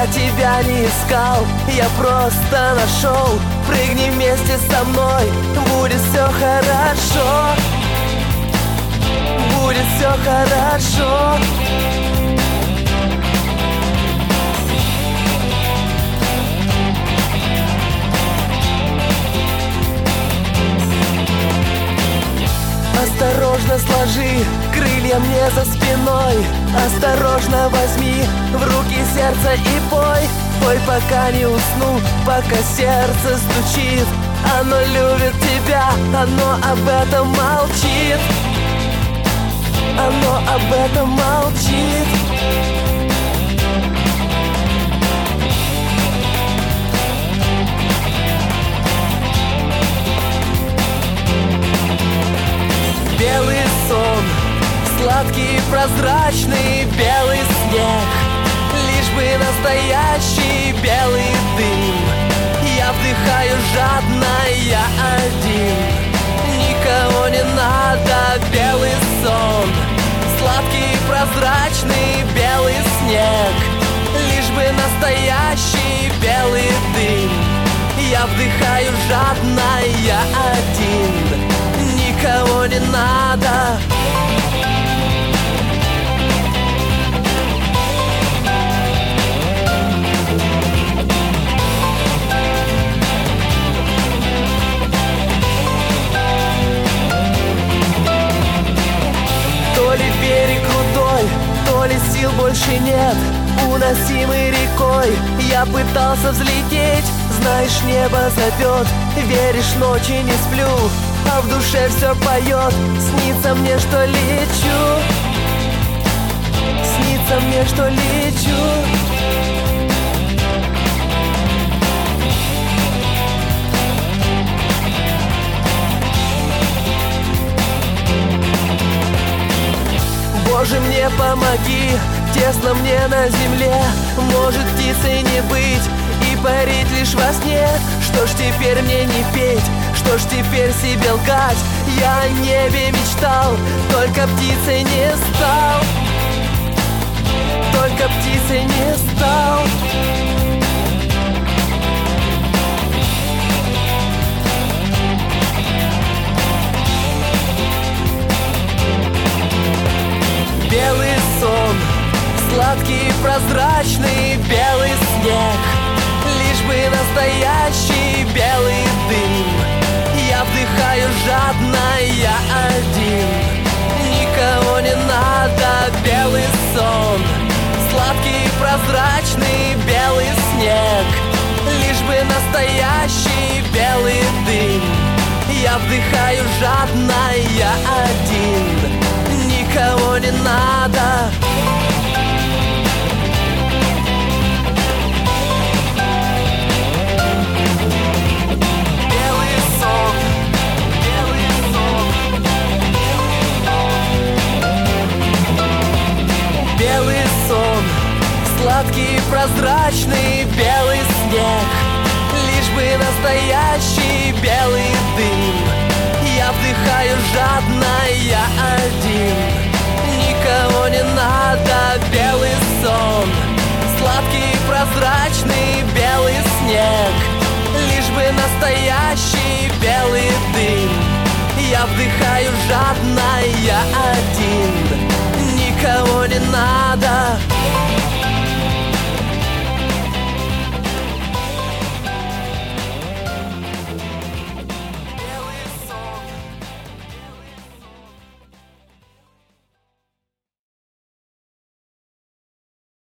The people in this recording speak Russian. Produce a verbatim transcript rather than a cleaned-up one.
я тебя не искал, я просто нашел. Прыгни вместе со мной, будет все хорошо. Будет все хорошо. Осторожно сложи крылья мне за спиной. Осторожно возьми в руки сердце и пой. Пой, пока не усну, пока сердце стучит. Оно любит тебя, оно об этом молчит. Оно об этом молчит. Белый сон, сладкий, прозрачный белый снег, лишь бы настоящий белый дым. Я вдыхаю жадно, я один, никого не надо. Белый сон, сладкий, прозрачный белый снег, лишь бы настоящий белый дым. Я вдыхаю жадно, я один, никого не надо. То ли берег крутой, то ли сил больше нет. Уносимый рекой я пытался взлететь. Знаешь, небо зовет, веришь, ночи не сплю, а в душе все поет. Снится мне, что лечу. Снится мне, что лечу. Боже, мне помоги, тесно мне на земле. Может, птицей не быть и парить лишь во сне. Что ж теперь мне не петь, что ж теперь себе лгать? Я о небе мечтал, только птицей не стал. Только птицей не стал. Белый сон, сладкий, прозрачный белый снег, лишь бы настоящий белый дым. Я вдыхаю жадно, я один, никого не надо. Белый сон, сладкий, прозрачный белый снег, лишь бы настоящий белый дым. Я вдыхаю жадно, я один, никого не надо. Белый сон, белый сон, белый сон, сладкий, прозрачный белый снег, лишь бы настоящий белый дым. Я вдыхаю жадно, я один, никого не надо. Белый сон, сладкий, прозрачный белый снег, лишь бы настоящий белый дым. Я вдыхаю жадно, я один, никого не надо.